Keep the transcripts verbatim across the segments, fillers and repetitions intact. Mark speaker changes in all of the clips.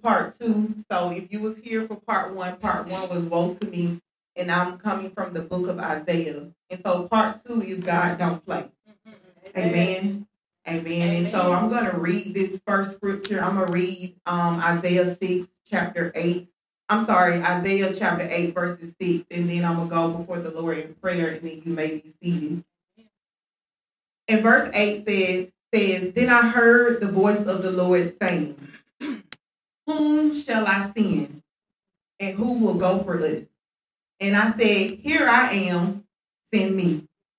Speaker 1: part two. So if you was here for part one, part one was woe to me, and I'm coming from the book of Isaiah. And so part two is God don't play. Amen. Amen. Amen. And so I'm going to read this first scripture. I'm going to read um, Isaiah six, chapter eight. I'm sorry, Isaiah chapter eight, verses six. And then I'm going to go before the Lord in prayer, and then you may be seated. And verse eight says, says, Then I heard the voice of the Lord saying, Whom shall I send? And who will go for us? And I said, Here I am, send me.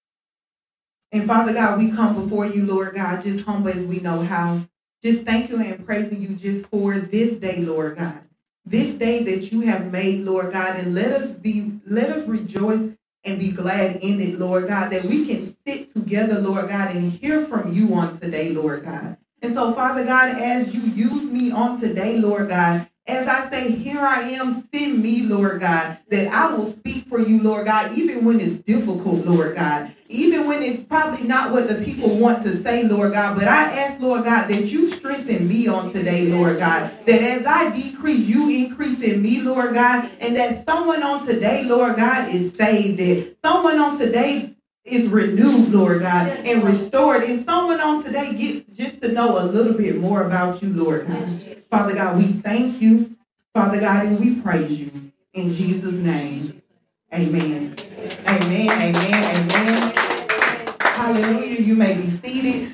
Speaker 1: And Father God, we come before you, Lord God, just humble as we know how. Just thank you and praising you just for this day, Lord God. This day that you have made, Lord God, and let us be, let us rejoice and be glad in it, Lord God, that we can sit together, Lord God, and hear from you on today, Lord God. And so, Father God, as you use me on today, Lord God, as I say, here I am, send me, Lord God, that I will speak for you, Lord God, even when it's difficult, Lord God, even when it's probably not what the people want to say, Lord God. But I ask, Lord God, that you strengthen me on today, Lord God, that as I decrease, you increase in me, Lord God, and that someone on today, Lord God, is saved, that someone on today is renewed, Lord God, and restored, and someone on today gets just to know a little bit more about you, Lord God. Father God, we thank you, Father God, and we praise you. In Jesus' name, amen. Amen, amen, amen. Hallelujah. You may be seated.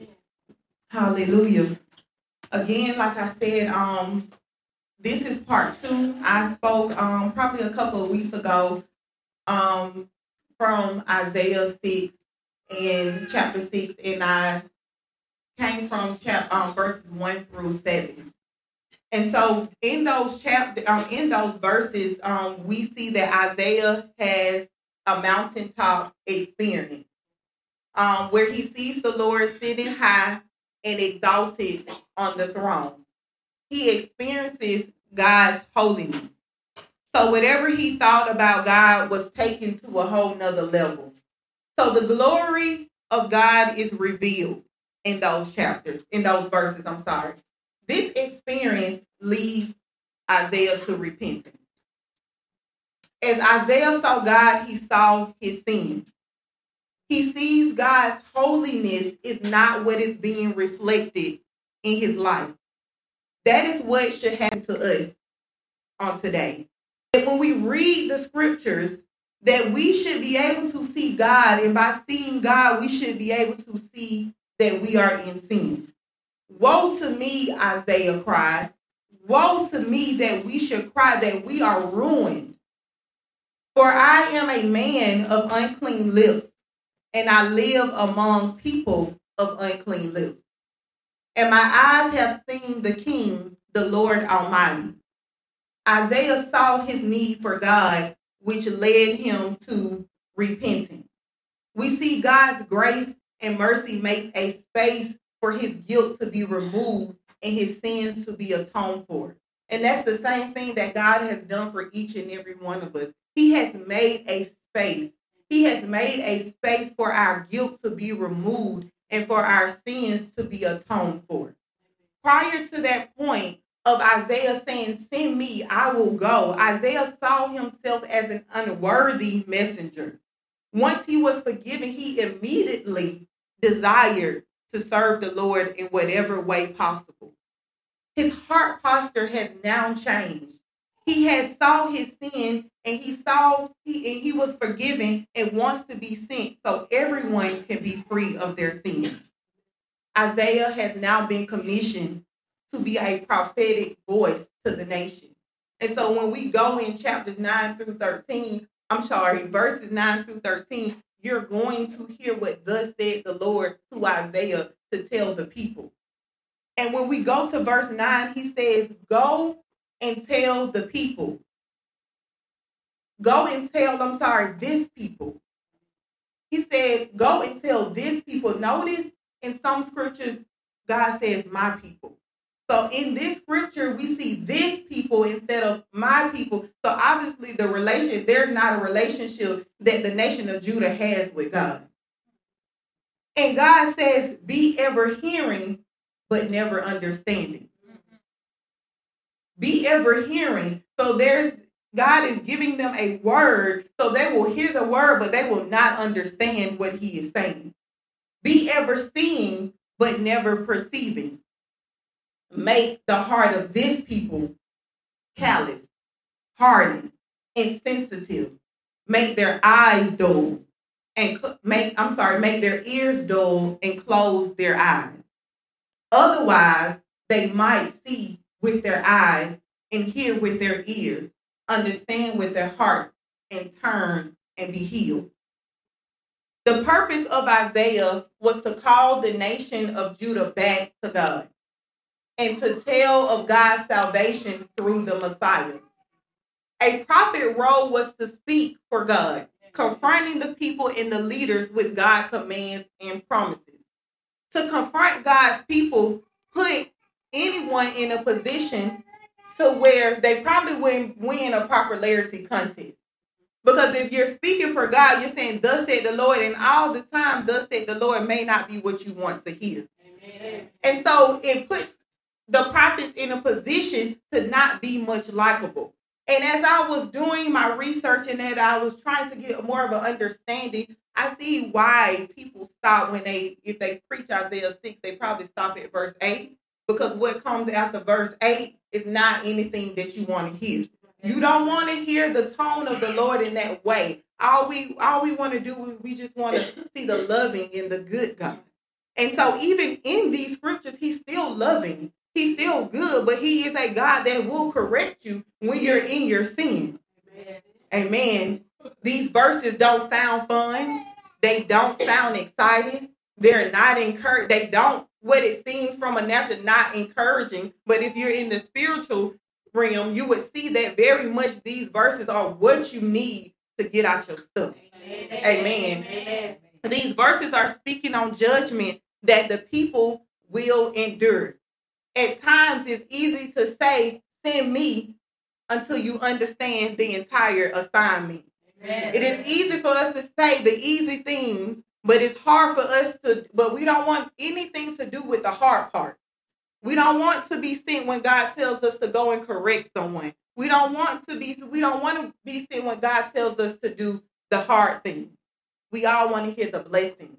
Speaker 1: Hallelujah. Again, like I said, um, this is part two. I spoke um, probably a couple of weeks ago um, from Isaiah six and chapter six, and I came from chap- um, verses one through seven. And so in those chapter, um, in those verses, um, we see that Isaiah has a mountaintop experience um, where he sees the Lord sitting high and exalted on the throne. He experiences God's holiness. So whatever he thought about God was taken to a whole nother level. So the glory of God is revealed in those chapters, in those verses, I'm sorry. This experience leads Isaiah to repentance. As Isaiah saw God, he saw his sin. He sees God's holiness is not what is being reflected in his life. That is what should happen to us on today. And when we read the scriptures, that we should be able to see God, and by seeing God, we should be able to see that we are in sin. Woe to me, Isaiah cried. Woe to me that we should cry that we are ruined. For I am a man of unclean lips, and I live among people of unclean lips. And my eyes have seen the King, the Lord Almighty. Isaiah saw his need for God, which led him to repentance. We see God's grace and mercy make a space for his guilt to be removed and his sins to be atoned for. And that's the same thing that God has done for each and every one of us. He has made a space. He has made a space for our guilt to be removed and for our sins to be atoned for. Prior to that point of Isaiah saying, send me, I will go, Isaiah saw himself as an unworthy messenger. Once he was forgiven, he immediately desired to serve the Lord in whatever way possible. His heart posture has now changed. He has saw his sin, and he saw he, and he was forgiven and wants to be sent so everyone can be free of their sin. Isaiah has now been commissioned to be a prophetic voice to the nation. And so when we go in chapters nine through thirteen, I'm sorry, verses nine through thirteen, you're going to hear what thus said the Lord to Isaiah to tell the people. And when we go to verse nine, he says, go and tell the people. Go and tell, I'm sorry, this people. He said, go and tell this people. Notice in some scriptures, God says, my people. So in this scripture, we see this people instead of my people. So obviously the relation, there's not a relationship that the nation of Judah has with God. And God says, be ever hearing, but never understanding. Be ever hearing. So there's God is giving them a word, so they will hear the word, but they will not understand what he is saying. Be ever seeing, but never perceiving. Make the heart of this people callous, hardened, insensitive. Make their eyes dull and cl- make, I'm sorry, make their ears dull and close their eyes. Otherwise, they might see with their eyes and hear with their ears, understand with their hearts, and turn and be healed. The purpose of Isaiah was to call the nation of Judah back to God and to tell of God's salvation through the Messiah. A prophet role was to speak for God, confronting the people and the leaders with God's commands and promises. To confront God's people put anyone in a position to where they probably wouldn't win a popularity contest. Because if you're speaking for God, you're saying, thus said the Lord, and all the time, thus said the Lord may not be what you want to hear. Amen. And so it puts the prophets in a position to not be much likable. And as I was doing my research and that I was trying to get more of an understanding, I see why people stop when they, if they preach Isaiah six, they probably stop at verse eight, because what comes after verse eight is not anything that you want to hear. You don't want to hear the tone of the Lord in that way. All we all we want to do is we just want to see the loving and the good God. And so even in these scriptures, he's still loving. He's still good, but he is a God that will correct you when you're in your sin. Amen. Amen. These verses don't sound fun. They don't sound exciting. They're not encouraged. They don't, what it seems from a natural, not encouraging. But if you're in the spiritual realm, you would see that very much these verses are what you need to get out your stuff. Amen. Amen. Amen. These verses are speaking on judgment that the people will endure. At times, it's easy to say, send me, until you understand the entire assignment. Amen. It is easy for us to say the easy things, but it's hard for us to, but we don't want anything to do with the hard part. We don't want to be sent when God tells us to go and correct someone. We don't want to be, we don't want to be sent when God tells us to do the hard thing. We all want to hear the blessings.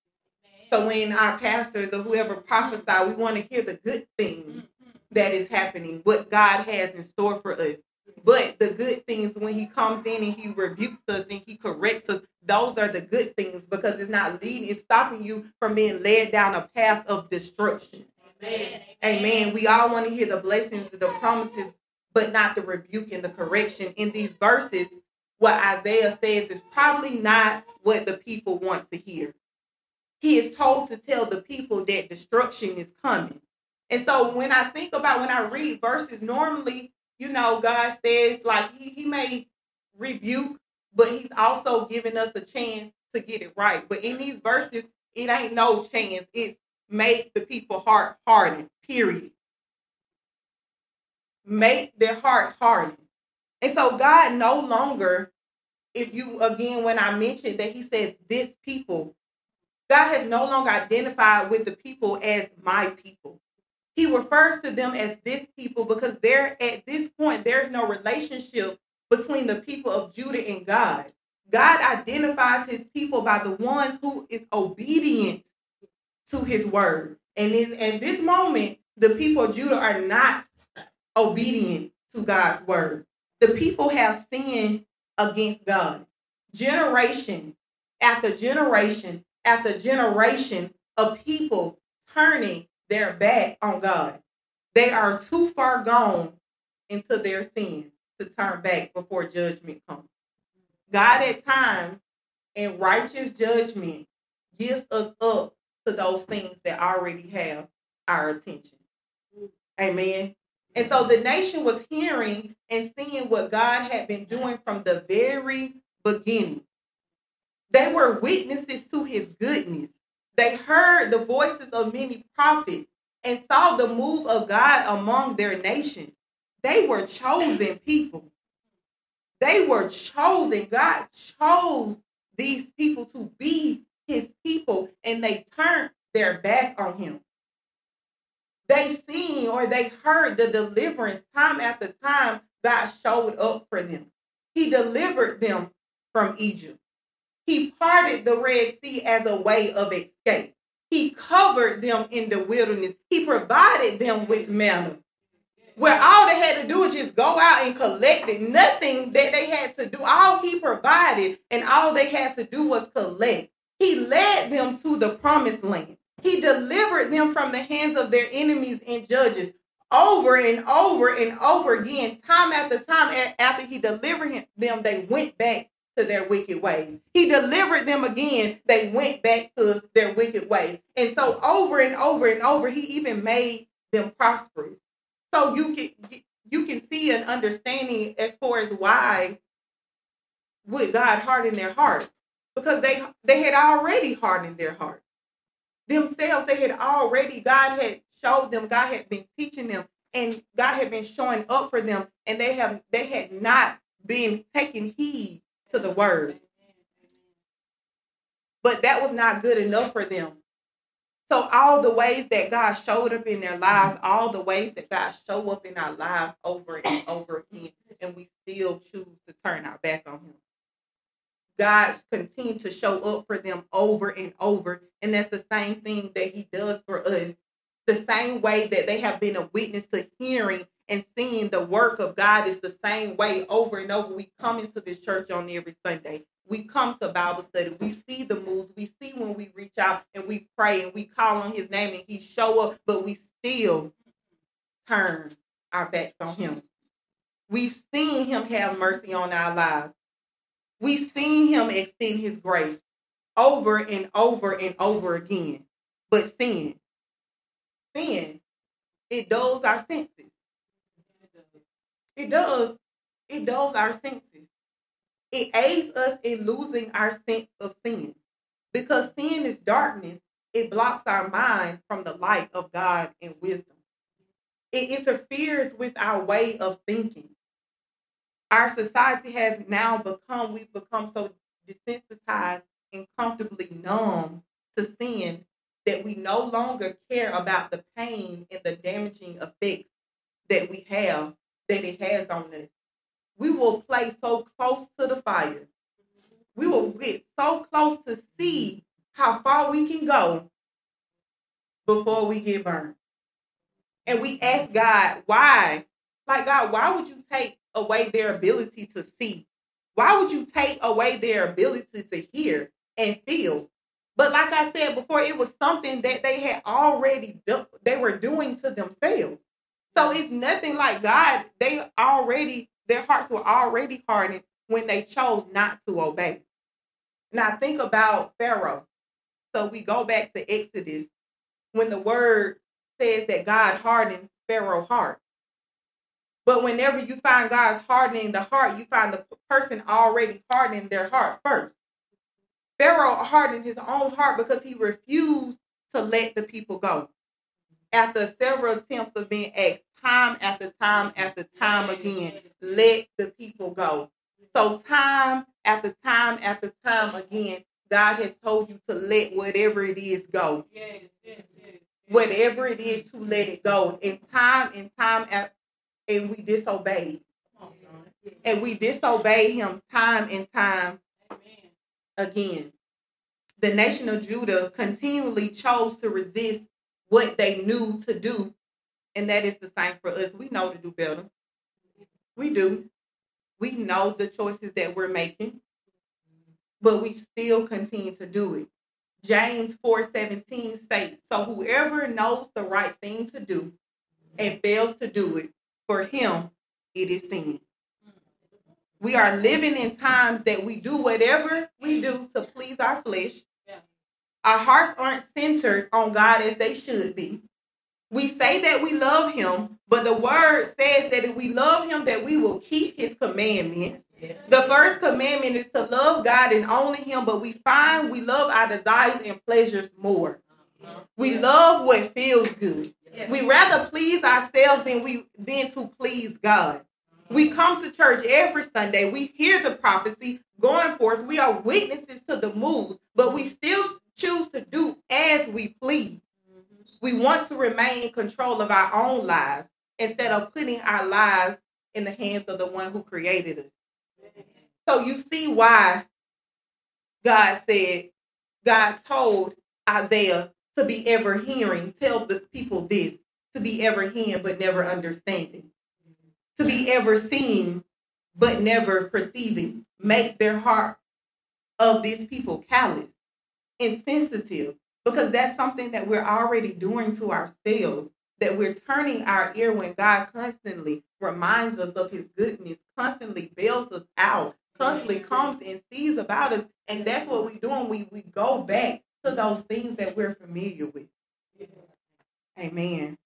Speaker 1: So when our pastors or whoever prophesy, we want to hear the good things that is happening, what God has in store for us. But the good things, when he comes in and he rebukes us and he corrects us, those are the good things, because it's not leading, it's stopping you from being led down a path of destruction. Amen. Amen. We all want to hear the blessings, the promises, but not the rebuke and the correction. In these verses, what Isaiah says is probably not what the people want to hear. He is told to tell the people that destruction is coming. And so when I think about, when I read verses, normally, you know, God says, like, he, he may rebuke, but he's also giving us a chance to get it right. But in these verses, it ain't no chance. It's make the people heart hardened, period. Make their heart hardened. And so God no longer, if you, again, when I mentioned that he says this people, God has no longer identified with the people as my people. He refers to them as this people because they're at this point, there's no relationship between the people of Judah and God. God identifies his people by the ones who is obedient to his word. And in at this moment, the people of Judah are not obedient to God's word. The people have sinned against God. Generation after generation after generation of people turning their back on God. They are too far gone into their sin to turn back before judgment comes. God at times, in righteous judgment, gives us up to those things that already have our attention. Amen. And so the nation was hearing and seeing what God had been doing from the very beginning. They were witnesses to his goodness. They heard the voices of many prophets and saw the move of God among their nation. They were chosen people. They were chosen. God chose these people to be his people, and they turned their back on him. They seen or they heard the deliverance time after time. God showed up for them. He delivered them from Egypt. He parted the Red Sea as a way of escape. He covered them in the wilderness. He provided them with manna, where all they had to do was just go out and collect it. Nothing that they had to do. All he provided and all they had to do was collect. He led them to the promised land. He delivered them from the hands of their enemies and judges over and over and over again. Time after time after he delivered them, they went back to their wicked ways. He delivered them again. They went back to their wicked ways. And so over and over and over, he even made them prosperous. So you can you can see an understanding as far as why would God harden their heart, because they they had already hardened their heart themselves. They had already, God had showed them, God had been teaching them, and God had been showing up for them, and they have they had not been taking heed to the word. But that was not good enough for them. So all the ways that God showed up in their lives, all the ways that God show up in our lives over and over again, and we still choose to turn our back on him. God continued to show up for them over and over. And that's the same thing that he does for us. The same way that they have been a witness to hearing and seeing the work of God is the same way over and over. We come into this church on every Sunday. We come to Bible study. We see the moves. We see when we reach out and we pray and we call on his name and he show up, but we still turn our backs on him. We've seen him have mercy on our lives. We've seen him extend his grace over and over and over again. But sin, sin, it dulls our senses. It does. It dulls our senses. It aids us in losing our sense of sin. Because sin is darkness, it blocks our mind from the light of God and wisdom. It interferes with our way of thinking. Our society has now become, we've become so desensitized and comfortably numb to sin that we no longer care about the pain and the damaging effects that we have, that it has on us. We will play so close to the fire. We will get so close to see how far we can go before we get burned. And we ask God, why? Like, God, why would you take away their ability to see? Why would you take away their ability to hear and feel? But like I said before, it was something that they had already done, they were doing to themselves. So it's nothing like God. They already, their hearts were already hardened when they chose not to obey. Now think about Pharaoh. So we go back to Exodus when the word says that God hardens Pharaoh's heart. But whenever you find God's hardening the heart, you find the person already hardening their heart first. Pharaoh hardened his own heart because he refused to let the people go. After several attempts of being asked time after time after time again, let the people go. So time after time after time again, God has told you to let whatever it is go. Yes, yes, yes. Whatever it is, to let it go. And time and time after, and we disobey. And we disobey him time and time again. The nation of Judah continually chose to resist what they knew to do. And that is the same for us. We know to do better. We do. We know the choices that we're making, but we still continue to do it. James four seventeen states, so whoever knows the right thing to do and fails to do it, for him it is sin. We are living in times that we do whatever we do to please our flesh. Our hearts aren't centered on God as they should be. We say that we love him, but the word says that if we love him, that we will keep his commandments. The first commandment is to love God and only him, but we find we love our desires and pleasures more. We love what feels good. We rather please ourselves than we than to please God. We come to church every Sunday. We hear the prophecy going forth. We are witnesses to the moves, but we still choose to do as we please. We want to remain in control of our own lives instead of putting our lives in the hands of the one who created us. So you see why God said, God told Isaiah to be ever hearing, tell the people this, to be ever hearing but never understanding, to be ever seeing but never perceiving, make their heart of these people callous, insensitive, because that's something that we're already doing to ourselves, that we're turning our ear when God constantly reminds us of his goodness, constantly bails us out, constantly comes and sees about us. And that's what we're doing. We, we go back to those things that we're familiar with. Amen.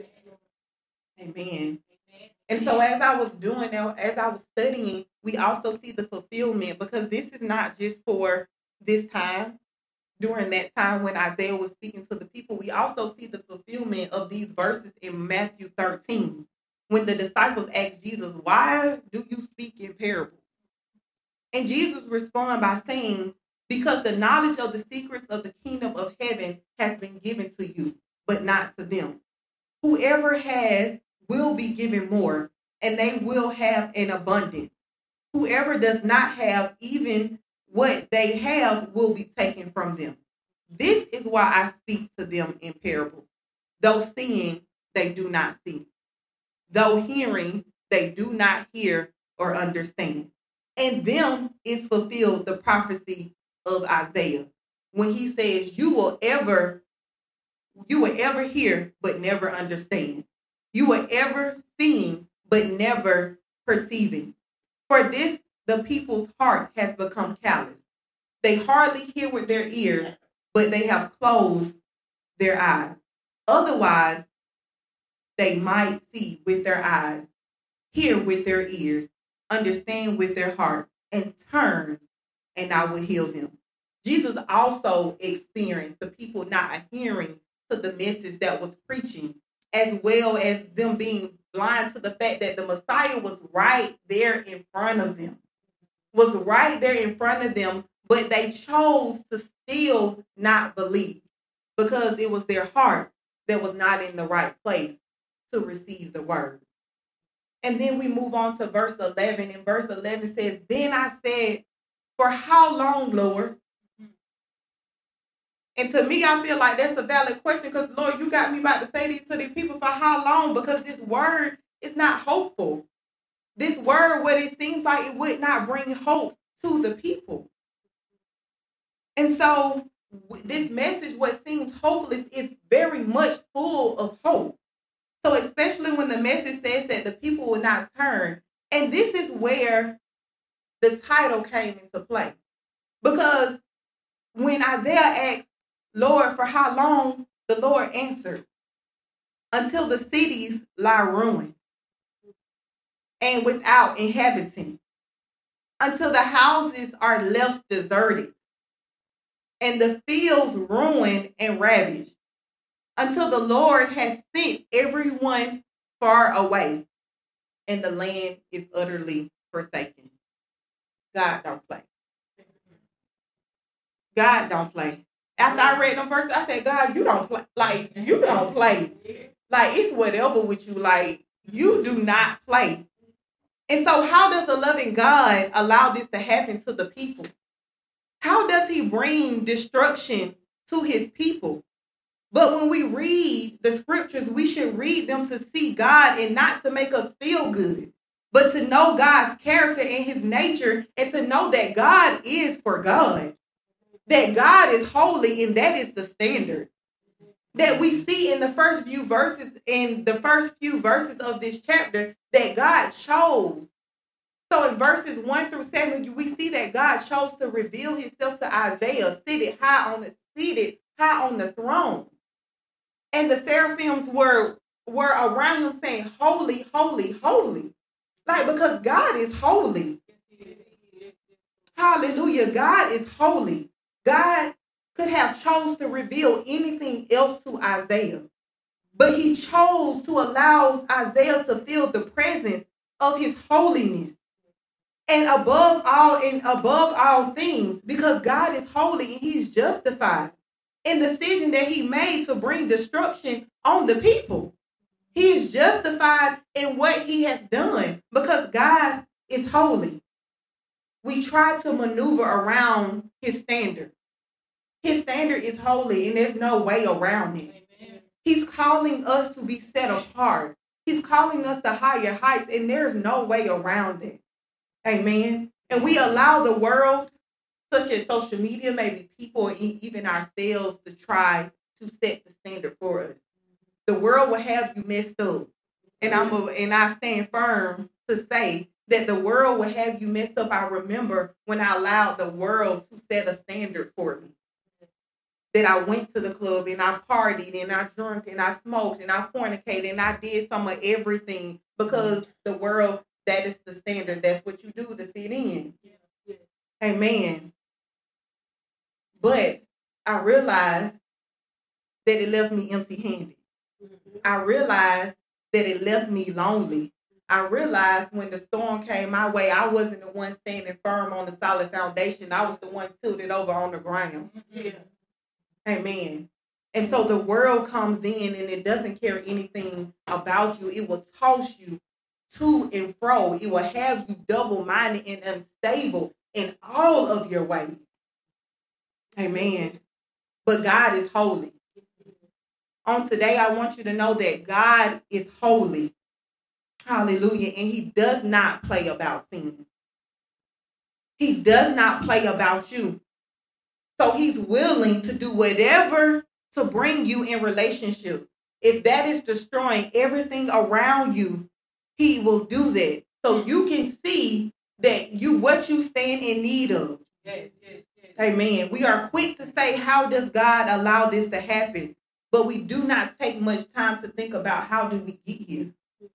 Speaker 1: Amen. And so as I was doing that, as I was studying, we also see the fulfillment, because this is not just for this time. During that time when Isaiah was speaking to the people, we also see the fulfillment of these verses in Matthew thirteen, when the disciples asked Jesus, why do you speak in parables? And Jesus responded by saying, because the knowledge of the secrets of the kingdom of heaven has been given to you, but not to them. Whoever has will be given more, and they will have an abundance. Whoever does not have, even what they have will be taken from them. This is why I speak to them in parables. Though seeing, they do not see. Though hearing, they do not hear or understand. And them is fulfilled the prophecy of Isaiah, when he says, you will ever, you will ever hear, but never understand. You will ever seeing, but never perceiving. For this, the people's heart has become callous. They hardly hear with their ears, but they have closed their eyes. Otherwise, they might see with their eyes, hear with their ears, understand with their hearts, and turn, and I will heal them. Jesus also experienced the people not adhering to the message that was preaching, as well as them being blind to the fact that the Messiah was right there in front of them, was right there in front of them, but they chose to still not believe because it was their heart that was not in the right place to receive the word. And then we move on to verse eleven, and verse eleven says, then I said, for how long, Lord? And to me, I feel like that's a valid question, because, Lord, you got me about to say these to these people for how long? Because this word is not hopeful. This word, what it seems like it would not bring hope to the people. And so this message, what seems hopeless, is very much full of hope. So especially when the message says that the people will not turn. And this is where the title came into play. Because when Isaiah asked, Lord, for how long? The Lord answered, until the cities lie ruined and without inhabitant, until the houses are left deserted and the fields ruined and ravaged, until the Lord has sent everyone far away and the land is utterly forsaken. God don't play. God don't play. After I read them verses, I said, God, you don't play. Like, you don't play. Like, it's whatever with you. Like, you do not play. And so how does a loving God allow this to happen to the people? How does he bring destruction to his people? But when we read the scriptures, we should read them to see God and not to make us feel good, but to know God's character and his nature, and to know that God is for God, that God is holy, and that is the standard that we see in the first few verses, in the first few verses of this chapter, that God chose. So in verses one through seven, we see that God chose to reveal himself to Isaiah, seated high on the seated high on the throne. And the seraphims were, were around him saying, holy, holy, holy. Like, because God is holy. Hallelujah. God is holy. God could have chose to reveal anything else to Isaiah, but he chose to allow Isaiah to feel the presence of his holiness. And above all, and above all things, because God is holy and he's justified. in the decision that he made to bring destruction on the people. He is justified in what he has done because God is holy. We try to maneuver around his standard. His standard is holy and there's no way around it. Amen. He's calling us to be set apart. He's calling us to higher heights and there's no way around it. Amen. And we allow the world, such as social media, maybe people, even ourselves, to try to set the standard for us. The world will have you messed up. And I'm a, and I stand firm to say that the world will have you messed up. I remember when I allowed the world to set a standard for me. That I went to the club and I partied and I drank and I smoked and I fornicated and I did some of everything because the world, that is the standard. That's what you do to fit in. Yeah, yeah. Amen. But I realized that it left me empty-handed. Mm-hmm. I realized that it left me lonely. I realized when the storm came my way, I wasn't the one standing firm on the solid foundation. I was the one tilted over on the ground. Yeah. Amen. And so the world comes in and it doesn't care anything about you. It will toss you to and fro. It will have you double-minded and unstable in all of your ways. Amen. But God is holy. On today, I want you to know that God is holy. Hallelujah. And he does not play about sin. He does not play about you. So he's willing to do whatever to bring you in relationship. If that is destroying everything around you, he will do that. So you can see that you what you stand in need of. Yes, yes, yes. Amen. We are quick to say, how does God allow this to happen? But we do not take much time to think about how do we get here.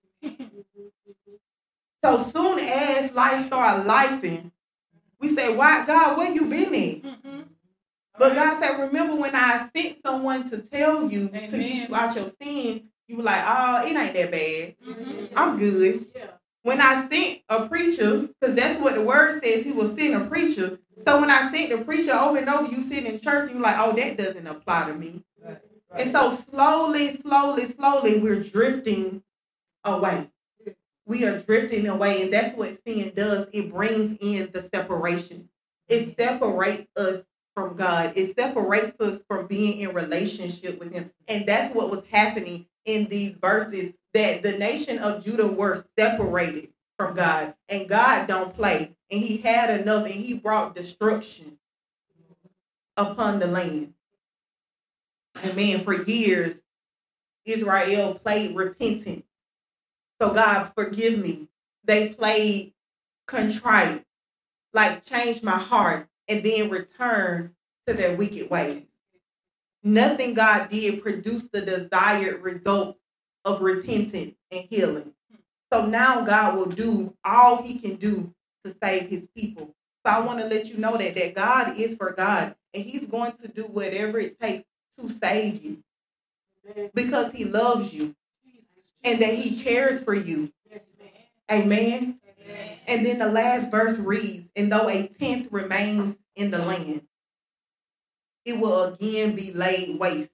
Speaker 1: So soon as life starts lifing, we say, why, God, where you been at? Mm-hmm. But God said, remember when I sent someone to tell you, Amen, to get you out your sin, you were like, oh, it ain't that bad. Mm-hmm. I'm good. Yeah. When I sent a preacher, because that's what the word says, he will send a preacher. So when I sent the preacher over and over, you sit in church, you're like, oh, that doesn't apply to me. Right. Right. And so slowly, slowly, slowly, we're drifting away. We are drifting away. And that's what sin does. It brings in the separation. It separates us from God. It separates us from being in relationship with him. And that's what was happening in these verses, that the nation of Judah were separated from God. And God don't play. And he had enough, and he brought destruction upon the land. Amen. For years, Israel played repentant. So God, forgive me. They played contrite, like change my heart, and then return to their wicked ways. Nothing God did produced the desired result of repentance and healing. So now God will do all he can do to save his people. So I want to let you know that, that God is for God, and he's going to do whatever it takes to save you because he loves you and that he cares for you. Amen. Amen. And then the last verse reads, and though a tenth remains in the land, it will again be laid waste.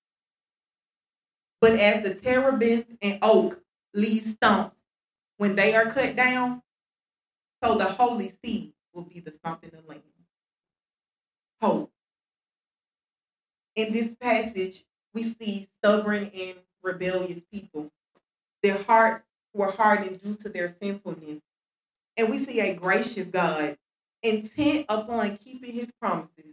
Speaker 1: But as the terebinth and oak leave stumps when they are cut down, so the holy seed will be the stump in the land. Hope. In this passage, we see stubborn and rebellious people. Their hearts were hardened due to their sinfulness. And we see a gracious God, intent upon keeping his promises,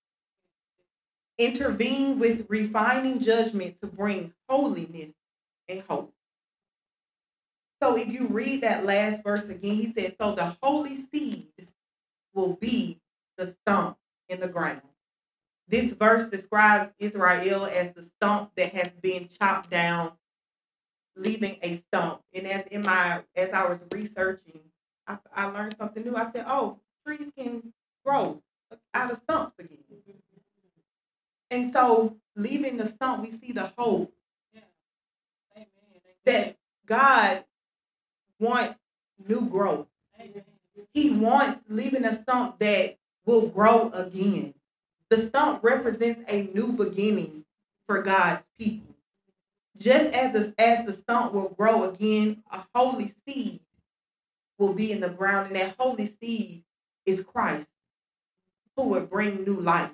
Speaker 1: intervene with refining judgment to bring holiness and hope. So if you read that last verse again, he says, so the holy seed will be the stump in the ground. This verse describes Israel as the stump that has been chopped down, leaving a stump. And as in my, as I was researching, I, I learned something new. I said, oh, trees can grow out of stumps again. And so leaving the stump, we see the hope yeah. Amen. That God wants new growth. Amen. He wants leaving a stump that will grow again. The stump represents a new beginning for God's people. Just as the, as the stump will grow again, a holy seed will be in the ground, and that holy seed is Christ, who will bring new life.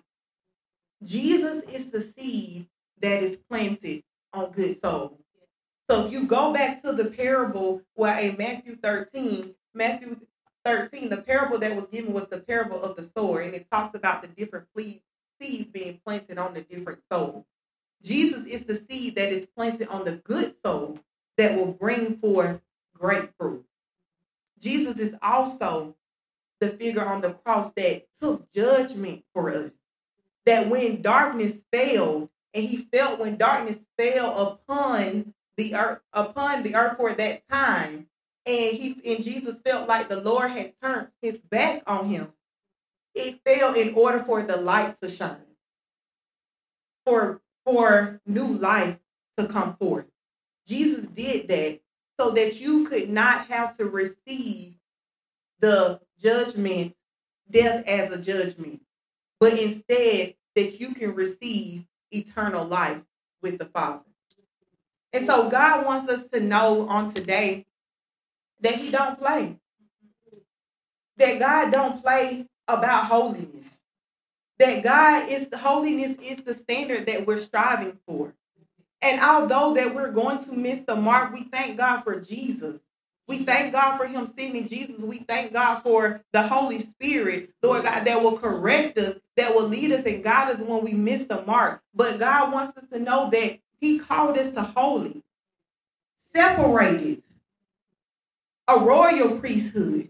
Speaker 1: Jesus is the seed that is planted on good soil. So if you go back to the parable where in Matthew thirteen, Matthew thirteen, the parable that was given was the parable of the sower, and it talks about the different seeds being planted on the different soil. Jesus is the seed that is planted on the good soil that will bring forth great fruit. Jesus is also the figure on the cross that took judgment for us. That when darkness fell, and he felt when darkness fell upon the earth, upon the earth for that time, and he and Jesus felt like the Lord had turned his back on him. It fell in order for the light to shine, for for new life to come forth. Jesus did that so that you could not have to receive the judgment, death as a judgment, but instead that you can receive eternal life with the Father. And so God wants us to know on today that he don't play. That God don't play about holiness. That God is the holiness is the standard that we're striving for. And although that we're going to miss the mark, we thank God for Jesus. We thank God for him sending Jesus. We thank God for the Holy Spirit, Lord God, that will correct us, that will lead us and guide us when we miss the mark. But God wants us to know that he called us to holy, separated, a royal priesthood.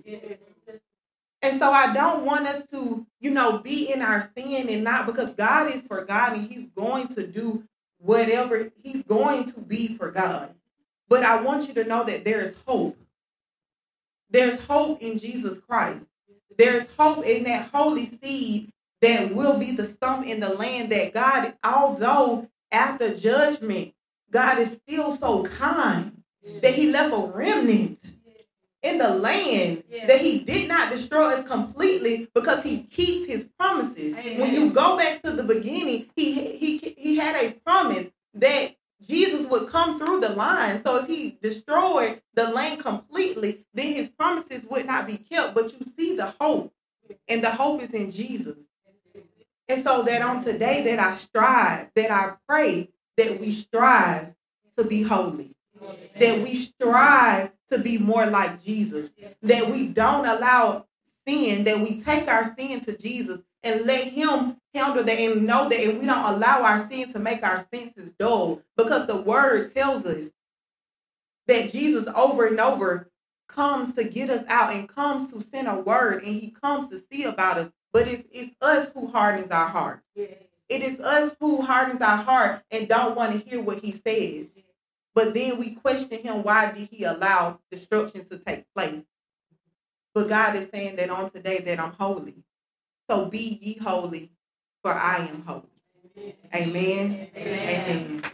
Speaker 1: And so I don't want us to, you know, be in our sin and not, because God is for God and he's going to do whatever he's going to be for God. But I want you to know that there is hope. There's hope in Jesus Christ. There's hope in that holy seed that will be the stump in the land, that God, although after judgment, God is still so kind that he left a remnant in the land, that he did not destroy us completely, because he keeps his promises. Amen. When you go back to the beginning, he, he, he had a promise that Jesus would come through the line. So if he destroyed the land completely, then his promises would not be kept. But you see the hope, and the hope is in Jesus. And so that on today that I strive, that I pray that we strive to be holy, that we strive to be more like Jesus, that we don't allow sin, that we take our sin to Jesus and let him handle that, and know that, and we don't allow our sin to make our senses dull, because the word tells us that Jesus over and over comes to get us out and comes to send a word, and he comes to see about us. But it's, it's us who hardens our heart. Yes. It is us who hardens our heart and don't want to hear what he says. Yes. But then we question him, why did he allow destruction to take place? But God is saying that on today that I'm holy. So be ye holy, for I am holy. Amen. Amen. Amen. Amen.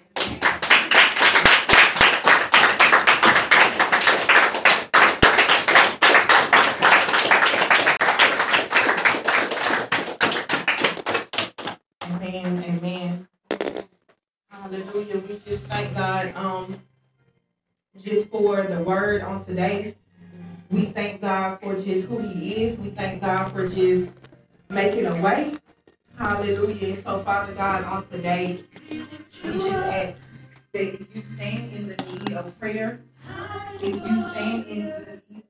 Speaker 1: Amen. Amen. Hallelujah. We just thank God um, just for the word on today. We thank God for just who he is. We thank God for just making a way. Hallelujah. And so, Father God, on today, we just ask that if you stand in the need of prayer, if you stand in the